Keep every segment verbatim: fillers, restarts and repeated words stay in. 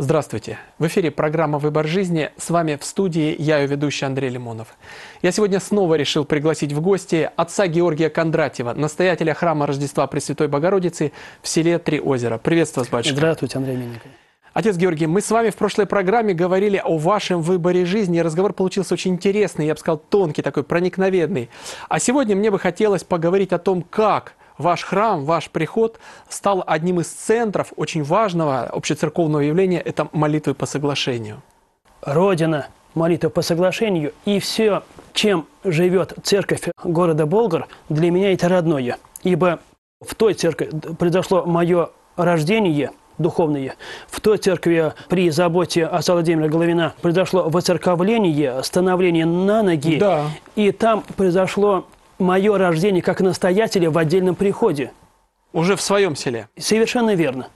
Здравствуйте! В эфире программа «Выбор жизни». С вами в студии я, ее ведущий Андрей Лимонов. Я сегодня снова решил пригласить в гости отца Георгия Кондратьева, настоятеля храма Рождества Пресвятой Богородицы в селе Три озера. Приветствую вас, батюшка. Здравствуйте, Андрей Минников. Отец Георгий, мы с вами в прошлой программе говорили о вашем выборе жизни. Разговор получился очень интересный, я бы сказал, тонкий, такой проникновенный. А сегодня мне бы хотелось поговорить о том, как ваш храм, ваш приход стал одним из центров очень важного общецерковного явления – это молитвы по соглашению. Родина молитвы по соглашению и все, чем живет церковь города Болгар, для меня это родное. Ибо в той церкви произошло мое рождение духовное, в той церкви при заботе отца Владимира Головина произошло воцерковление, становление на ноги, Да. И там произошло мое рождение как настоятеля в отдельном приходе. Уже в своем селе? Совершенно верно.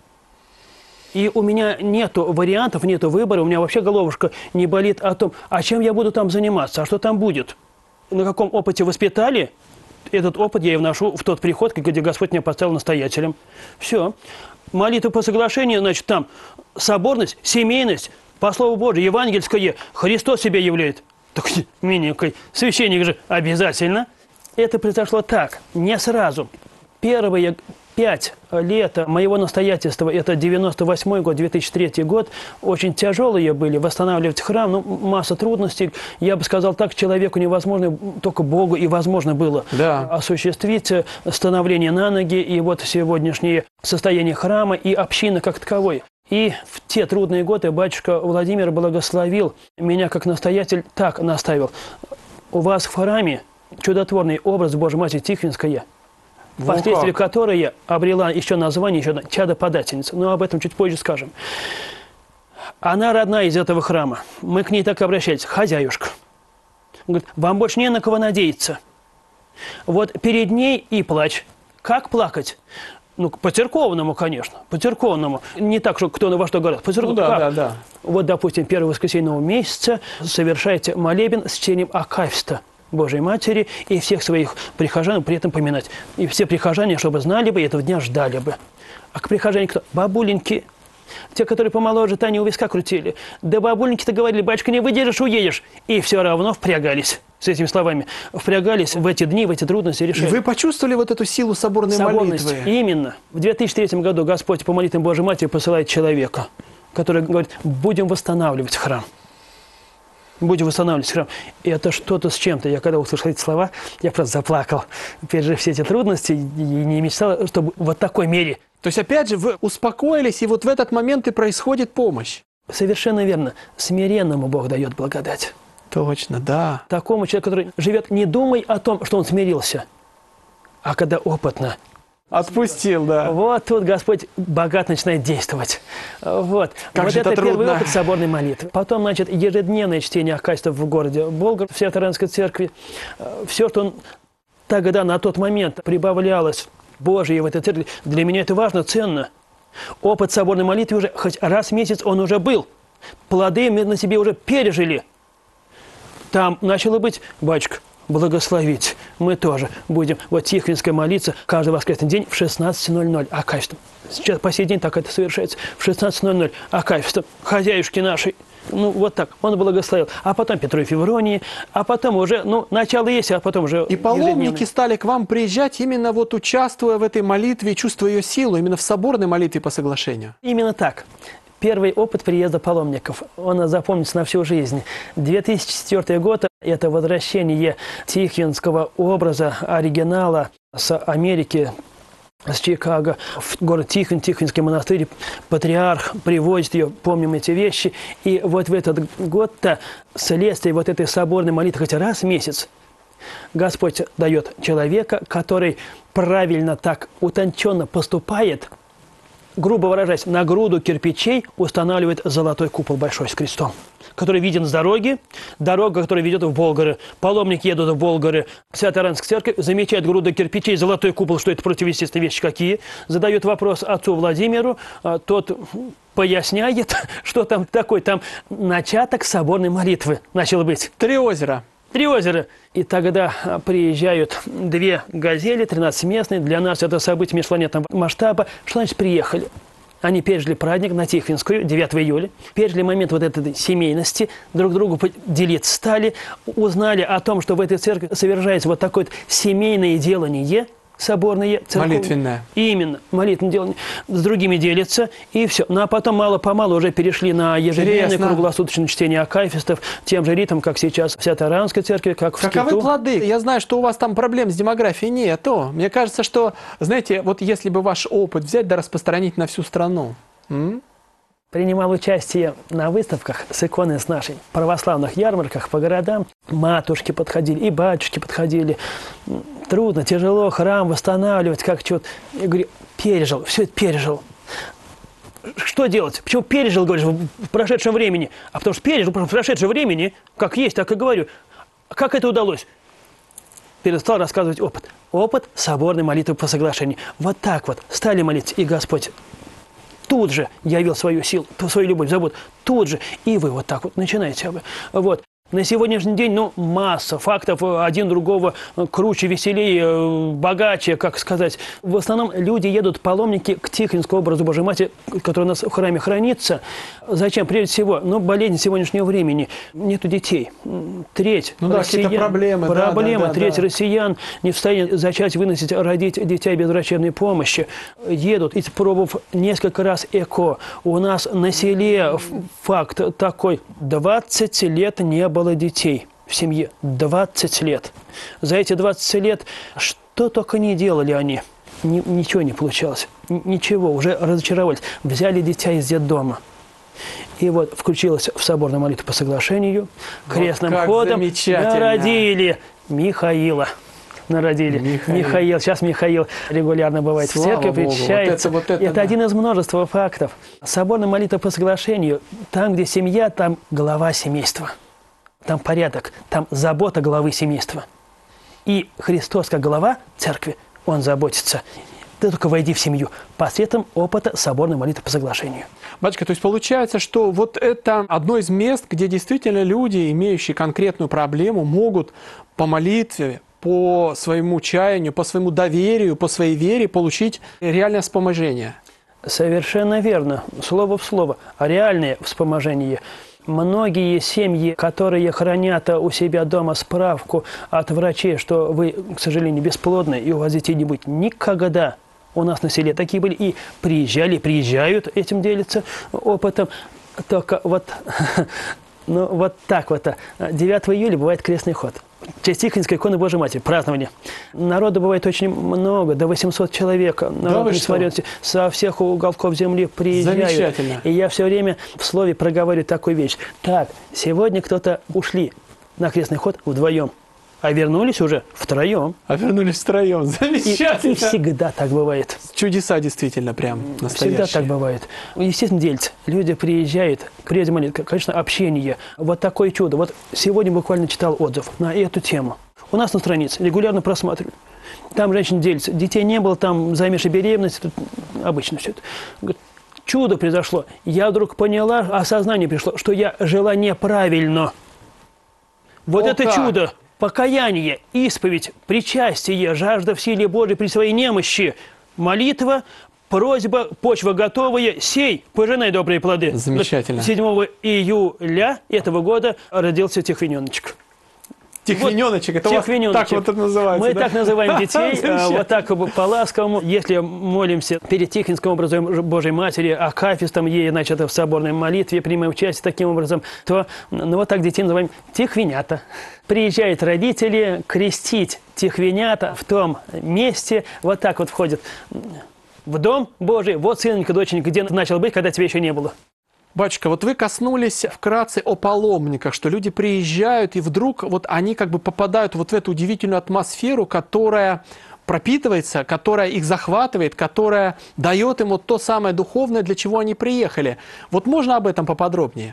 И у меня нету вариантов, нету выбора, у меня вообще головушка не болит о том, а чем я буду там заниматься, а что там будет. На каком опыте воспитали, этот опыт я и вношу в тот приход, где Господь меня поставил настоятелем. Все. Молитва по соглашению, значит, там соборность, семейность, по слову Божию, евангельское, Христос себя являет. Так, миненький, священник же обязательно. Это произошло так, не сразу. Первые пять лет моего настоятельства, это девяносто восьмой год, две тысячи третий год, очень тяжелые были, восстанавливать храм, ну, масса трудностей. Я бы сказал так, человеку невозможно, только Богу и возможно было да. осуществить становление на ноги, и вот сегодняшнее состояние храма и общины как таковой. И в те трудные годы батюшка Владимир благословил меня как настоятель, так наставил. У вас в храме чудотворный образ Божьей Матери Тихвинская, впоследствии которой обрела еще название, еще чадо-подательница. Но об этом чуть позже скажем. Она родная из этого храма. Мы к ней так обращались. Хозяюшка. Говорит, вам больше не на кого надеяться. Вот перед ней и плачь. Как плакать? Ну, по-церковному, конечно. По-церковному. Не так, что кто на во что говорит. По-церковному. Ну, да, да, да. Вот, допустим, первое воскресенье нового месяца совершаете молебен с чтением Акафиста Божьей Матери и всех своих прихожан при этом поминать. И все прихожане, чтобы знали бы, этого дня ждали бы. А к прихожане кто? Бабуленьки. Те, которые помоложе, они у виска крутили. Да бабуленьки-то говорили, батюшка, не выдержишь, уедешь. И все равно впрягались с этими словами. Впрягались в эти дни, в эти трудности, решили. И вы почувствовали вот эту силу соборной Соборность. молитвы? Именно. В две тысячи третьем году Господь по молитвам Божьей Матери посылает человека, который говорит, будем восстанавливать храм. Будем восстанавливать храм. И это что-то с чем-то. Я когда услышал эти слова, я просто заплакал. Пережив все эти трудности, и не мечтал, чтобы вот в такой мере. То есть, опять же, вы успокоились, и вот в этот момент и происходит помощь. Совершенно верно. Смиренному Бог дает благодать. Точно, да. Такому человеку, который живет, не думай о том, что он смирился, а когда опытно. Отпустил, да. Вот тут Господь богат начинает действовать. Вот, как вот же это, это первый трудно. опыт соборной молитвы. Потом, значит, ежедневное чтение Акафиста в городе Болгар, в Свято-Троянской церкви. Все, что он тогда, на тот момент, прибавлялось Божие в этой церкви, для меня это важно, ценно. Опыт соборной молитвы уже, хоть раз в месяц он уже был. Плоды мы на себе уже пережили. Там начало быть, батюшка, благословить. Мы тоже будем вот Тихвинская молиться каждый воскресный день в шестнадцать ноль ноль Акафистом. Сейчас по сей день так это совершается. В шестнадцать ноль ноль Акафистом. Хозяюшки нашей. Ну, вот так. Он благословил. А потом Петру и Февронии. А потом уже, ну, начало есть, а потом уже... И паломники стали к вам приезжать, именно вот участвуя в этой молитве, чувствуя ее силу, именно в соборной молитве по соглашению. Именно так. Первый опыт приезда паломников, он запомнится на всю жизнь. две тысячи четвёртый год – это возвращение тихвинского образа, оригинала с Америки, с Чикаго, в город Тихвин, Тихвинский монастырь. Патриарх привозит ее, помним эти вещи. И вот в этот год-то, следствие вот этой соборной молитвы, хотя раз в месяц, Господь дает человека, который правильно так утонченно поступает, грубо выражаясь, на груду кирпичей устанавливает золотой купол большой с крестом, который виден с дороги, дорога, которая ведет в Болгары. Паломники едут в Болгары, в Свято-Троянскую церковь, замечают груду кирпичей, золотой купол, что это противоестественные вещи какие, задают вопрос отцу Владимиру, тот поясняет, что там такое, там начаток соборной молитвы начал быть. Три озера. Три озера. И тогда приезжают две «Газели», тринадцатиместные. Для нас это событие межпланетного масштаба. Что значит приехали? Они пережили праздник на Тихвинскую, девятого июля, пережили момент вот этой семейности, друг другу делиться стали, узнали о том, что в этой церкви совершается вот такое вот семейное делание, соборное, церковное. Молитвенное. Именно, молитвенное делание. С другими делятся, и все. Ну, а потом мало-помалу уже перешли на ежедневное Интересно. круглосуточное чтение акафистов, тем же ритмом, как сейчас в Свято-Иоаннской церкви, как в Каковы Скиту. плоды? Я знаю, что у вас там проблем с демографией нету. Мне кажется, что, знаете, вот если бы ваш опыт взять да распространить на всю страну. М? Принимал участие на выставках с иконой с нашей, православных ярмарках по городам. Матушки подходили, и батюшки подходили. Трудно, тяжело храм восстанавливать, как что-то. Я говорю, пережил, все это пережил. Что делать? Почему пережил, говоришь, в прошедшем времени? А потому что пережил в прошедшем времени, как есть, так и говорю. Как это удалось? Перестал рассказывать опыт. Опыт соборной молитвы по соглашению. Вот так вот стали молиться, и Господь тут же явил свою силу, свою любовь, заботу. Тут же. И вы вот так вот начинаете. Вот. На сегодняшний день, ну, масса фактов, один другого круче, веселее, богаче, как сказать. В основном люди едут, паломники, к Тихвинскому образу Божьей Матери, который у нас в храме хранится. Зачем? Прежде всего, ну, болезнь сегодняшнего времени. Нету детей. Треть ну, да, россиян. какие-то проблемы. Проблемы. Да, да, Треть да. россиян не в состоянии зачать, выносить, родить детей без врачебной помощи. Едут, испробовав несколько раз ЭКО. У нас на селе факт такой. двадцать лет не было детей в семье. двадцать лет. За эти двадцать лет что только не делали они. Ни, ничего не получалось. Н- ничего. Уже разочаровались. Взяли дитя из детдома. И вот включилась в соборную молитву по соглашению. Вот крестным как ходом замечательно. народили Михаила. Народили. Михаил. Михаил. Сейчас Михаил регулярно бывает Слава в церкви, Богу. причащается. Вот это, вот это, да. один из множества фактов. Соборная молитва по соглашению. Там, где семья, там глава семейства. Там порядок, там забота главы семейства. И Христос, как глава церкви, Он заботится. Ты только войди в семью посредством опыта соборной молитвы по соглашению. Батюшка, то есть получается, что вот это одно из мест, где действительно люди, имеющие конкретную проблему, могут по молитве, по своему чаянию, по своему доверию, по своей вере получить реальное вспоможение. Совершенно верно. Слово в слово. Реальное вспоможение. Многие семьи, которые хранят у себя дома справку от врачей, что вы, к сожалению, бесплодны и у вас детей не будет никогда. У нас на селе такие были и приезжали, приезжают, этим делятся опытом. Только вот, ну, вот так вот. девятого июля бывает крестный ход. В честь Тихвинской иконы Божьей Матери, празднование. Народу бывает очень много, до восьмисот человек. Народ, несмотря со всех уголков земли приезжают. Замечательно. И я все время в слове проговариваю такую вещь. Так, сегодня кто-то ушли на крестный ход вдвоем, а вернулись уже втроем. А вернулись втроем. И, Замечательно. и всегда так бывает. Чудеса действительно прям настоящие. Всегда так бывает. Естественно, делятся. Люди приезжают, прежде молитвы, конечно, общение. Вот такое чудо. Вот сегодня буквально читал отзыв на эту тему. У нас на странице регулярно просматриваю. Там женщины делятся. Детей не было, там замеши беременности. Тут обычно все это. Говорит, чудо произошло. Я вдруг поняла, осознание пришло, что я жила неправильно. Вот О, это как! чудо. Покаяние, исповедь, причастие, жажда в силе Божией при своей немощи, молитва, просьба, почва готовая, сей, пожинай добрые плоды. Замечательно. седьмого июля этого года родился Тихвиненочек. Тихвиненочек, это у вас Тихвиненочек. так вот это называется, Мы да? так называем детей, Замечательно. вот так по-ласковому. Если молимся перед Тихвинским образом Божьей Матери, акафистом, ей, значит, в соборной молитве, принимаем участие таким образом, то ну, вот так детей называем тихвинята. Приезжают родители крестить тихвинята в том месте, вот так вот входят в дом Божий, вот сыночка, доченька, где начал быть, когда тебя еще не было. Батюшка, вот вы коснулись вкратце о паломниках, что люди приезжают, и вдруг вот они как бы попадают вот в эту удивительную атмосферу, которая пропитывается, которая их захватывает, которая дает им вот то самое духовное, для чего они приехали. Вот можно об этом поподробнее?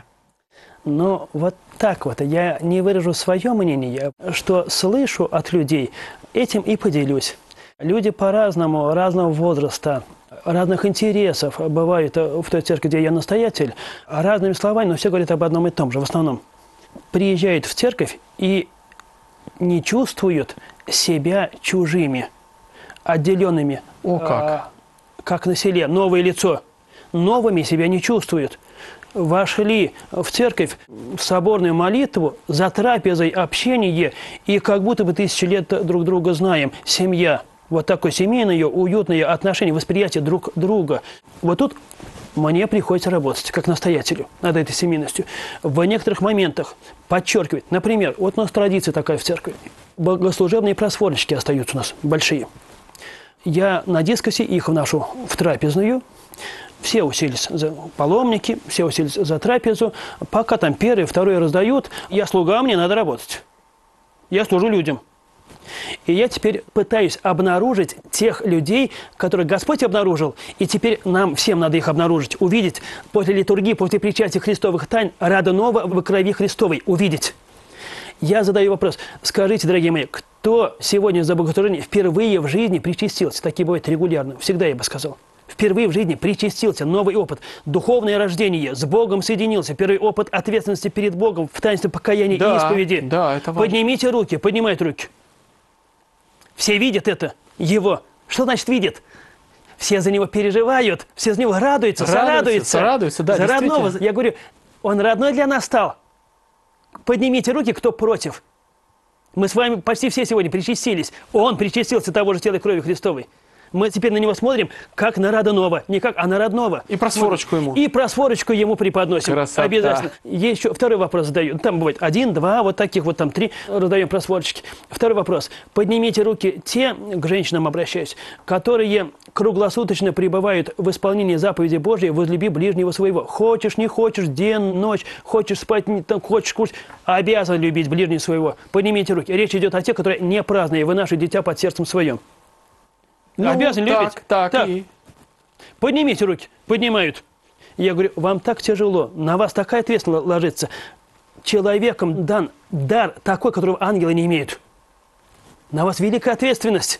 Но вот так вот, я не выражу свое мнение, что слышу от людей, этим и поделюсь. Люди по-разному, разного возраста, разных интересов бывают в той церкви, где я настоятель, разными словами, но все говорят об одном и том же в основном. Приезжают в церковь и не чувствуют себя чужими, отделенными. О, как! А, как на селе, новое лицо. новыми себя не чувствуют. Вошли в церковь, в соборную молитву, за трапезой общение, и как будто бы тысячи лет друг друга знаем. Семья. Вот такое семейное, уютное отношение, восприятие друг друга. Вот тут мне приходится работать, как настоятелю, над этой семейностью. В некоторых моментах подчеркивать. Например, вот у нас традиция такая в церкви. Богослужебные просфорнички остаются у нас большие. Я на дискосе их вношу в трапезную. Все уселись за паломники, все уселись за трапезу. Пока там первый, второй раздают, я слуга, мне надо работать. Я служу людям. И я теперь пытаюсь обнаружить тех людей, которых Господь обнаружил, и теперь нам всем надо их обнаружить, увидеть после литургии, после причастия христовых тайн, рада нового в крови Христовой, увидеть. Я задаю вопрос, скажите, дорогие мои, кто сегодня за богослужение впервые в жизни причастился? Такие бывают регулярно, всегда я бы сказал. Впервые в жизни причастился, новый опыт, духовное рождение, с Богом соединился, первый опыт ответственности перед Богом в таинстве покаяния да, и исповеди. Да, это важно. Поднимите руки, поднимают руки. Все видят это, его. Что значит видят? Все за него переживают, все за него радуются, сорадуются. Сорадуются, да, за родного. Я говорю, он родной для нас стал. Поднимите руки, кто против. Мы с вами почти все сегодня причастились. Он причастился того же тела и крови Христовой. Мы теперь на него смотрим, как на родного, не как, а на родного. И просфорочку ему. И просфорочку ему приподносим. Красота. Обязательно. Есть еще второй вопрос задаю. Там бывает один, два, вот таких вот там три раздаем просфорочки. Второй вопрос. Поднимите руки те, к женщинам обращаюсь, которые круглосуточно пребывают в исполнении заповеди Божьей, возлюби ближнего своего. Хочешь, не хочешь, день, ночь, хочешь спать, не, там, хочешь кушать, обязан любить ближнего своего. Поднимите руки. Речь идет о тех, которые не праздные, вы наши дитя под сердцем своем. Ну, обязан так, любить. Так, так. И... Поднимите руки. Поднимают. Я говорю, вам так тяжело, на вас такая ответственность ложится. Человеком дан дар такой, которого ангелы не имеют. На вас великая ответственность.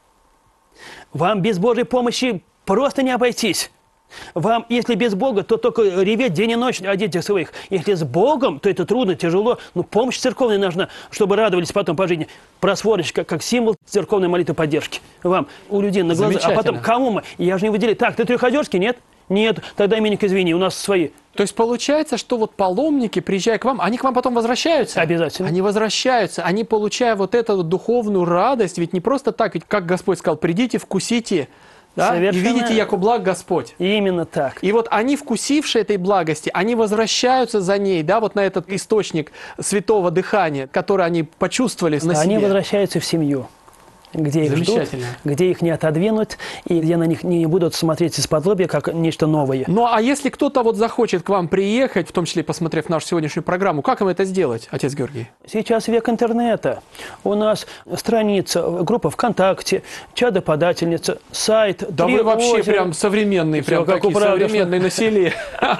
Вам без Божьей помощи просто не обойтись. Вам, если без Бога, то только реветь день и ночь о детях своих. Если с Богом, то это трудно, тяжело. Но помощь церковная нужна, чтобы радовались потом по жизни. Просфорочка, как символ церковной молитвы поддержки. Вам, у людей на глаза. А потом, кому мы? Я же не выделяю. Так, ты трехозерский? Нет? Нет. Тогда, именник, извини, у нас свои. То есть получается, что вот паломники, приезжая к вам, они к вам потом возвращаются? Обязательно. Они возвращаются, они получая вот эту вот духовную радость. Ведь не просто так, ведь как Господь сказал, придите, вкусите. Да? И видите, яко благ Господь. Именно так. И вот они, вкусившие этой благости, они возвращаются за ней, да, вот на этот источник святого дыхания, который они почувствовали на они себе. Они возвращаются в семью, где их ждут, где их не отодвинут, и где на них не будут смотреть из-под лобья, как нечто новое. Ну, а если кто-то вот захочет к вам приехать, в том числе посмотрев нашу сегодняшнюю программу, как им это сделать, отец Георгий? Сейчас век интернета. У нас страница, группа ВКонтакте, чадоподательница, сайт. Да вы вообще прям современные, прям такие современные на селе.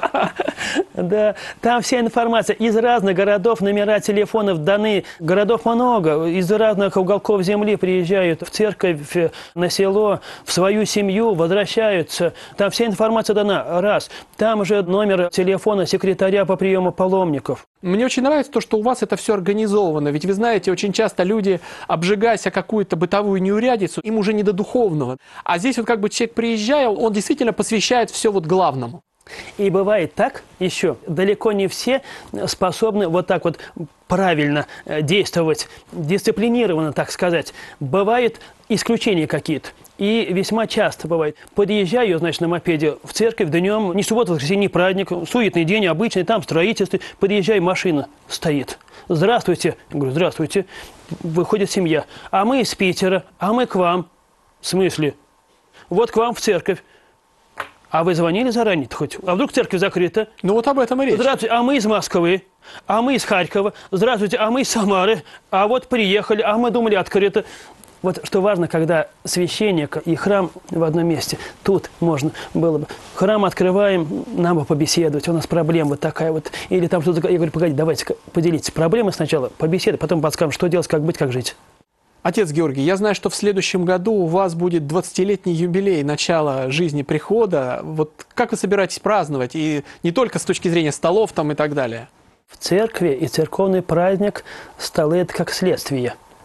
Да, там вся информация из разных городов, номера телефонов даны. Городов много, из разных уголков земли приезжают в церковь, на село, в свою семью, возвращаются. Там вся информация дана. Раз. Там же номер телефона секретаря по приему паломников. Мне очень нравится то, что у вас это все организовано. Ведь вы знаете, очень часто люди, обжигаясь о какую-то бытовую неурядицу, им уже не до духовного. А здесь вот как бы человек, приезжая, он действительно посвящает все вот главному. И бывает так еще, далеко не все способны вот так вот правильно действовать, дисциплинированно, так сказать. Бывают исключения какие-то. И весьма часто бывает. Подъезжаю, значит, на мопеде в церковь днем, не суббота, воскресенье, не праздник, суетный день, обычный, там строительство. Подъезжаю, машина стоит. Здравствуйте. Я говорю, здравствуйте. Выходит семья. А мы из Питера, а мы к вам. В смысле? Вот к вам в церковь. А вы звонили заранее-то хоть? А вдруг церковь закрыта? Ну вот об этом и речь. Здравствуйте, а мы из Москвы, а мы из Харькова. Здравствуйте, а мы из Самары. А вот приехали, а мы думали открыто. Вот что важно, когда священник и храм в одном месте. Тут можно было бы. Храм открываем, нам бы побеседовать. У нас проблема вот такая вот. Или там что-то. Я говорю, погодите, давайте поделитесь. Проблемы сначала, побеседуем, потом подскажем, что делать, как быть, как жить. Отец Георгий, я знаю, что в следующем году у вас будет двадцатилетний юбилей начала жизни прихода. Вот как вы собираетесь праздновать? И не только с точки зрения столов там и так далее. В церкви и церковный праздник столы – это как следствие.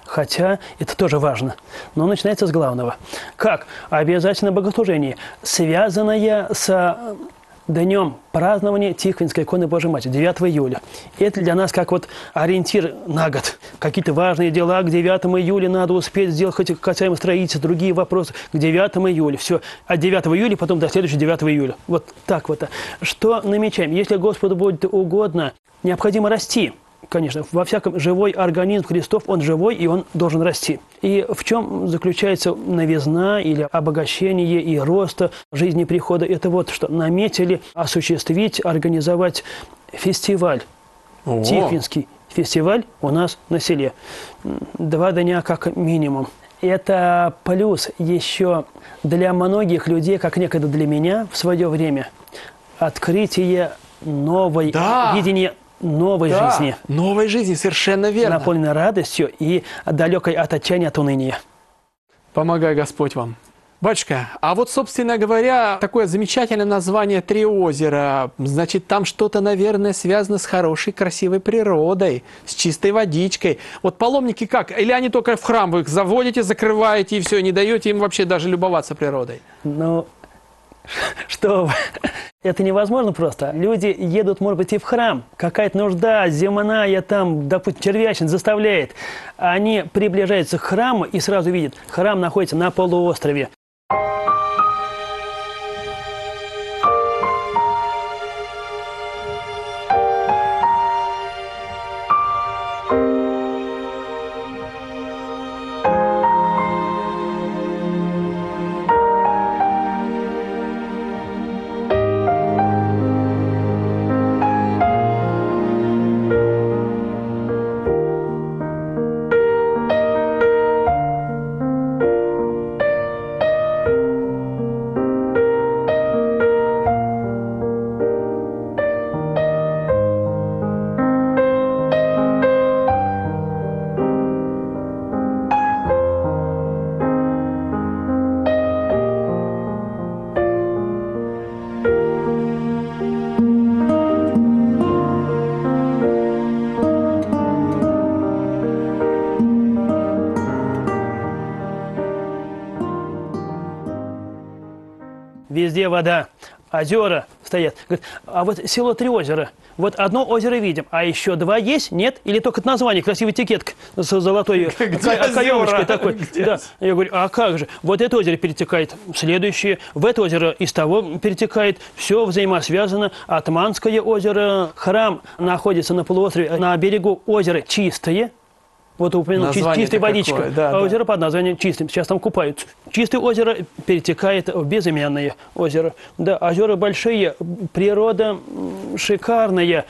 Хотя это тоже важно. Но начинается с главного. Как? Обязательно богослужение, связанное с днем празднования Тихвинской иконы Божией Матери, девятого июля. Это для нас как вот ориентир на год. Какие-то важные дела к девятому июля надо успеть сделать, хоть касаемо строительства, другие вопросы к девятому июля. Все. От девятого июля потом до следующего девятого июля. Вот так вот. Что намечаем? Если Господу будет угодно, необходимо расти. Конечно, во всяком живой организм Христов, он живой, и он должен расти. И в чем заключается новизна или обогащение и роста жизни прихода? Это вот что наметили осуществить, организовать фестиваль. О! Тихвинский фестиваль у нас на селе. Два дня как минимум. Это плюс еще для многих людей, как некогда для меня в свое время, открытие новой, да. видения новой да, жизни. Новой жизни, совершенно верно. Наполненной радостью и далекой от отчаяния, от уныния. Помогай Господь вам. Батюшка, а вот, собственно говоря, такое замечательное название «Три озера». Значит, там что-то, наверное, связано с хорошей, красивой природой, с чистой водичкой. Вот паломники как? Или они только в храм вы их заводите, закрываете и все, не даете им вообще даже любоваться природой? Ну, что вы... Это невозможно просто. Люди едут, может быть, и в храм. Какая-то нужда земная там, допустим, червячность заставляет. Они приближаются к храму и сразу видят, храм находится на полуострове. Везде вода, озера стоят. Говорит, а вот село Три озера. Вот одно озеро видим, а еще два есть? Нет? Или только название, красивая этикетка с золотой каемочкой такой. Да. Я говорю, а как же? Вот это озеро перетекает, следующее, в это озеро из того перетекает. Все взаимосвязано. Атманское озеро, храм находится на полуострове, на берегу озера чистое. Вот упомянул, чистая водичка, да, а озеро да. под названием Чистым. Сейчас там купаются. Чистое озеро перетекает в безымянное озеро. Да, озера большие, природа шикарная.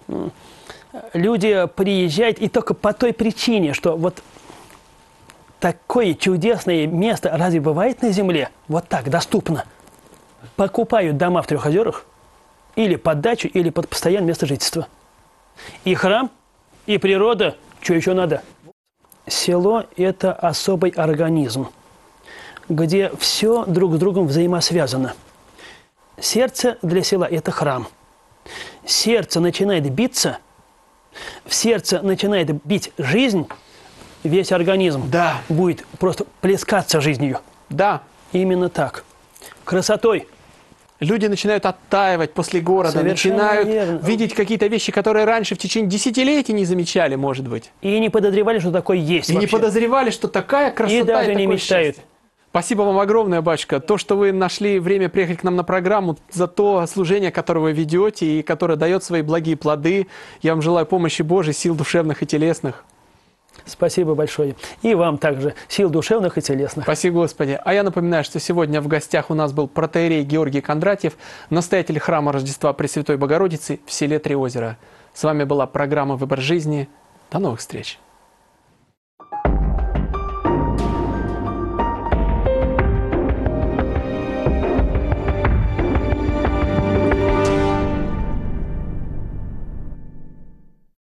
Люди приезжают и только по той причине, что вот такое чудесное место разве бывает на земле? Вот так, доступно. Покупают дома в Трех озерах или под дачу, или под постоянное место жительства. И храм, и природа, что еще надо? Село – это особый организм, где все друг с другом взаимосвязано. Сердце для села – это храм. Сердце начинает биться, в сердце начинает бить жизнь, весь организм да. будет просто плескаться жизнью. Да. Именно так. Красотой. Люди начинают оттаивать после города, Совершенно начинают верно. видеть какие-то вещи, которые раньше в течение десятилетий не замечали, может быть. И не подозревали, что такое есть. И вообще. не подозревали, что такая красота и даже и не мечтают. Счастье. Спасибо вам огромное, батюшка. То, что вы нашли время приехать к нам на программу, за то служение, которое вы ведете и которое дает свои благие плоды. Я вам желаю помощи Божией, сил душевных и телесных. Спасибо большое. И вам также сил душевных и телесных. Спасибо, Господи. А я напоминаю, что сегодня в гостях у нас был протоиерей Георгий Кондратьев, настоятель храма Рождества Пресвятой Богородицы в селе Три озера. С вами была программа «Выбор жизни». До новых встреч.